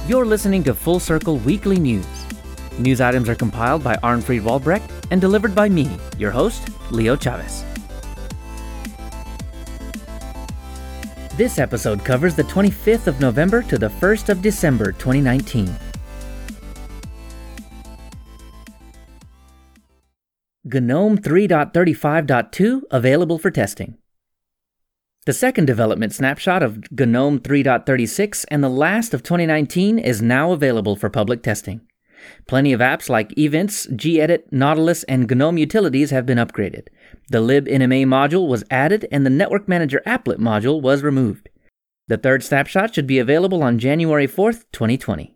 You're listening to Full Circle Weekly News. News items are compiled by Arnfried Walbrecht and delivered by me, your host, Leo Chavez. This episode covers the 25th of November to the 1st of December 2019. GNOME 3.35.2 available for testing. The second development snapshot of GNOME 3.36 and the last of 2019 is now available for public testing. Plenty of apps like Events, gedit, Nautilus, and GNOME Utilities have been upgraded. The libnma module was added and the Network Manager applet module was removed. The third snapshot should be available on January 4th, 2020.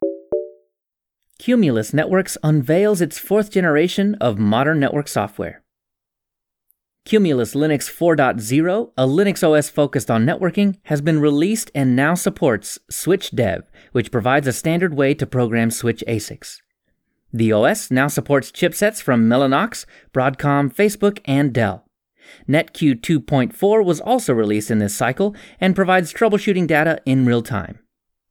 Cumulus Networks unveils its fourth generation of modern network software. Cumulus Linux 4.0, a Linux OS focused on networking, has been released and now supports SwitchDev, which provides a standard way to program switch ASICs. The OS now supports chipsets from Mellanox, Broadcom, Facebook, and Dell. NetQ 2.4 was also released in this cycle and provides troubleshooting data in real time.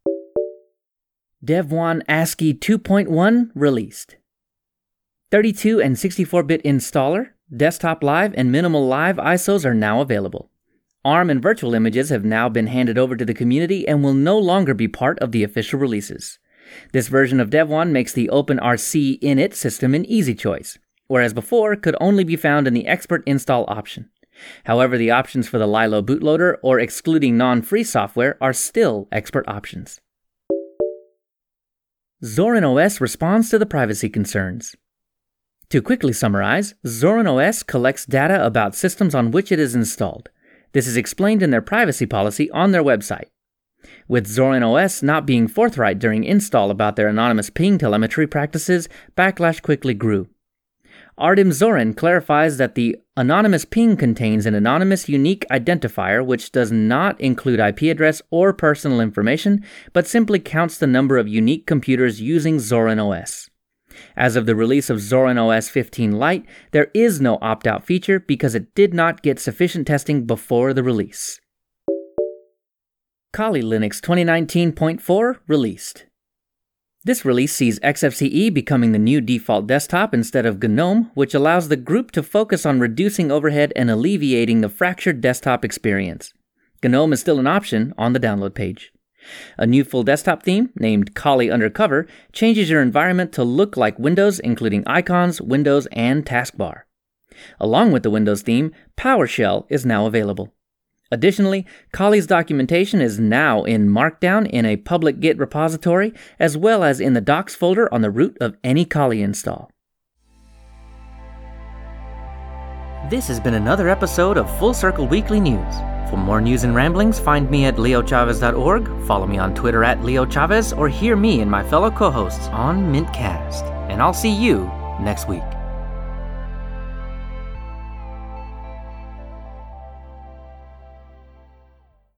Devuan ASCII 2.1 released. 32 and 64-bit installer, Desktop Live, and Minimal Live ISOs are now available. ARM and virtual images have now been handed over to the community and will no longer be part of the official releases. This version of Devuan makes the OpenRC init system an easy choice, whereas before could only be found in the expert install option. However, the options for the Lilo bootloader or excluding non-free software are still expert options. Zorin OS responds to the privacy concerns. To quickly summarize, Zorin OS collects data about systems on which it is installed. This is explained in their privacy policy on their website. With Zorin OS not being forthright during install about their anonymous ping telemetry practices, backlash quickly grew. Artem Zorin clarifies that the anonymous ping contains an anonymous unique identifier which does not include IP address or personal information, but simply counts the number of unique computers using Zorin OS. As of the release of Zorin OS 15 Lite, there is no opt-out feature because it did not get sufficient testing before the release. Kali Linux 2019.4 released. This release sees XFCE becoming the new default desktop instead of GNOME, which allows the group to focus on reducing overhead and alleviating the fractured desktop experience. GNOME is still an option on the download page. A new full desktop theme, named Kali Undercover, changes your environment to look like Windows, including icons, windows, and taskbar. Along with the Windows theme, PowerShell is now available. Additionally, Kali's documentation is now in Markdown in a public Git repository, as well as in the docs folder on the root of any Kali install. This has been another episode of Full Circle Weekly News. For more news and ramblings, find me at leochavez.org, follow me on Twitter at leochavez, or hear me and my fellow co-hosts on Mintcast. And I'll see you next week.